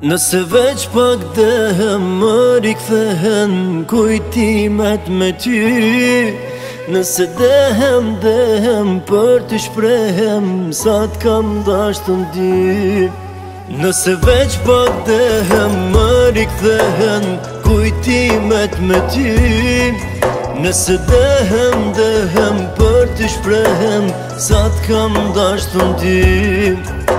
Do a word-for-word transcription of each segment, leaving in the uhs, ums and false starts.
Nëse veç pak dëhem më rikthehen kujtimet me ty. Nëse dëhem, dëhem për të shprehem sa t'kam dashtën dy. Nëse veç pak dëhem më rikthehen kujtimet me ty. Nëse dëhem, dëhem për të shprehem sa t'kam dashtën dy.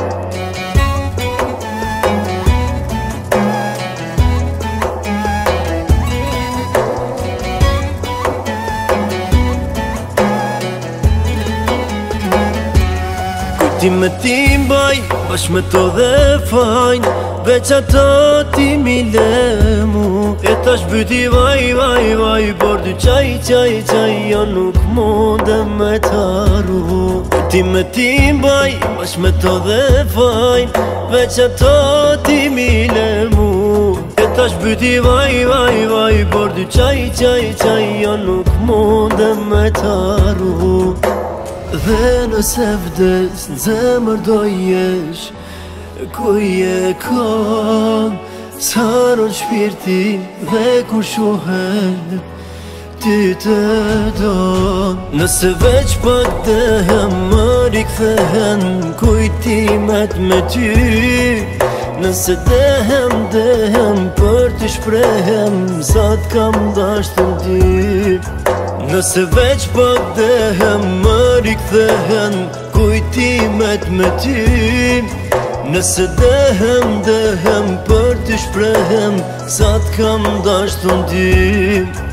Ti me ti mbaj, bash me to dhe fajn, veç ato ti mi le mu. E tash byti vaj, vaj, vaj, por dy qaj, qaj, qaj, jo nuk mundem me t'arru. Ti me ti mbaj, bash me to dhe fajn, veç ato ti mi le mu. E tash byti vaj, vaj, vaj, por dy qaj, qaj, qaj, jo nuk mundem me t'arru. Dhe nëse vdes në zemër do jesh, ku je kam, s'haron shpirti dhe kur shohem ti të don. Nëse veç pak dëhem më rikthehen kujtimet me ty. Nëse dëhem, dëhem për të shprehem sa t'kam dashtën ty. Nëse veç pak dëhem më rikthehen kujtimet me ty. Nëse dëhem, dëhem për të shprehem sa t'kam dashtën ty.